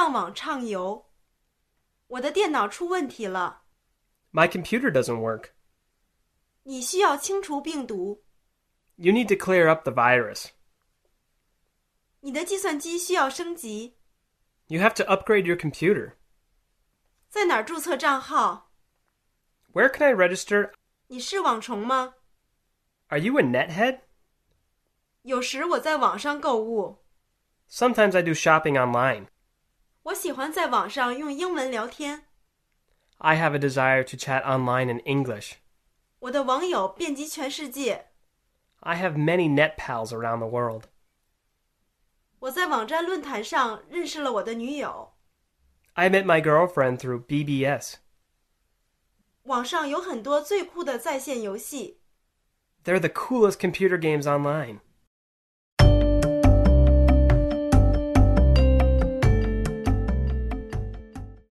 上网畅游。我的电脑出问题了。 My computer doesn't work. 你需要清除病毒。 You need to clear up the virus. 你的计算机需要升级。 You have to upgrade your computer. 在哪儿注册账号？ Where can I register? 你是网虫吗？ Are you a nethead? 有时我在网上购物。 Sometimes I do shopping online. 我喜欢在网上用英文聊天。 I have a desire to chat online in English. 我的网友遍及全世界。 I have many net pals around the world. 我在网站论坛上认识了我的女友。 I met my girlfriend through BBS. 网上有很多最酷的在线游戏。 They're the coolest computer games online.